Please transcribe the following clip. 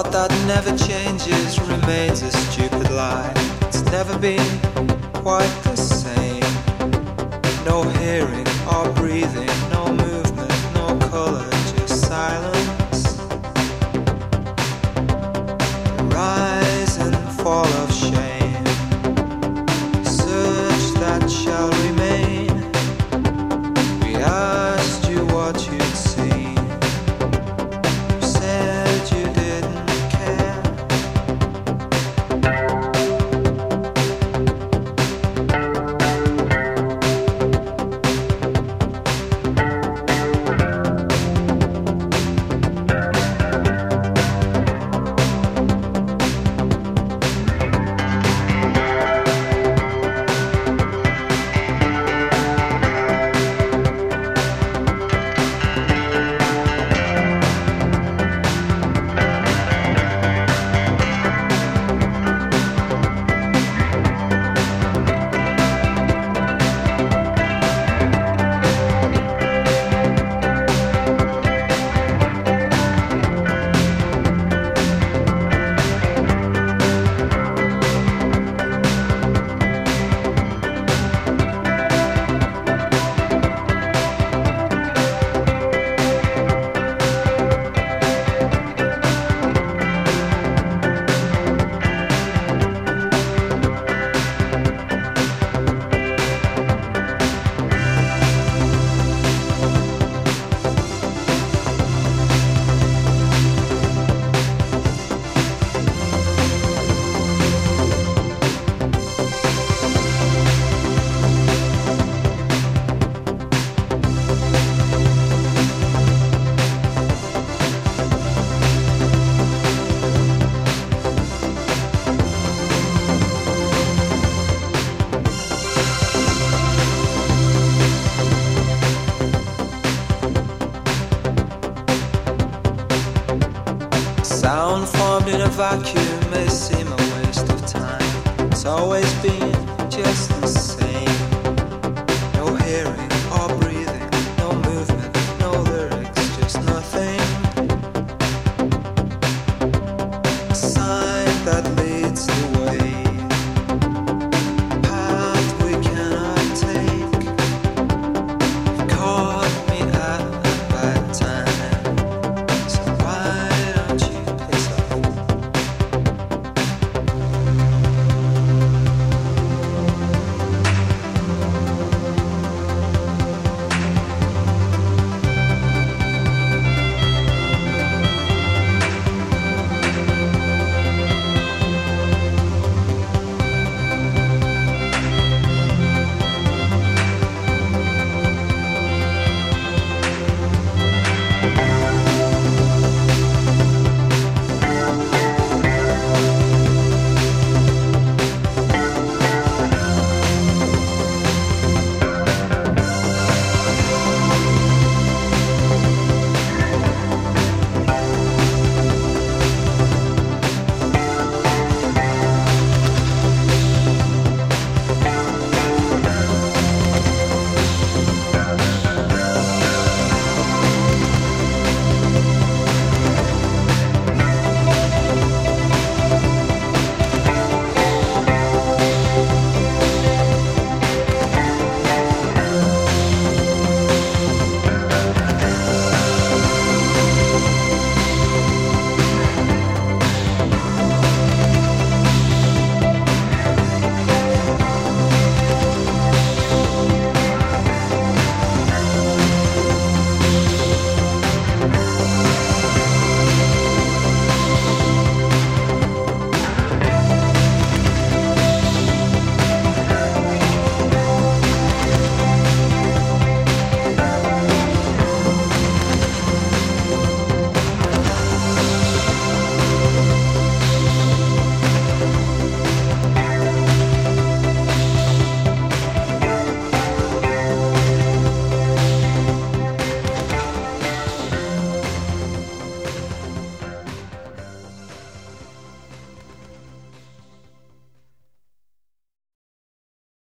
thought that never changes remains a stupid lie. It's never been quite the same. No hearing or breathing, no movement, no color, just silence. Rise and fall of shame, search that shall remain. We asked you what you'd seen. You said you didn't care. Sound formed in a vacuum may seem a waste of time. It's always been just the same.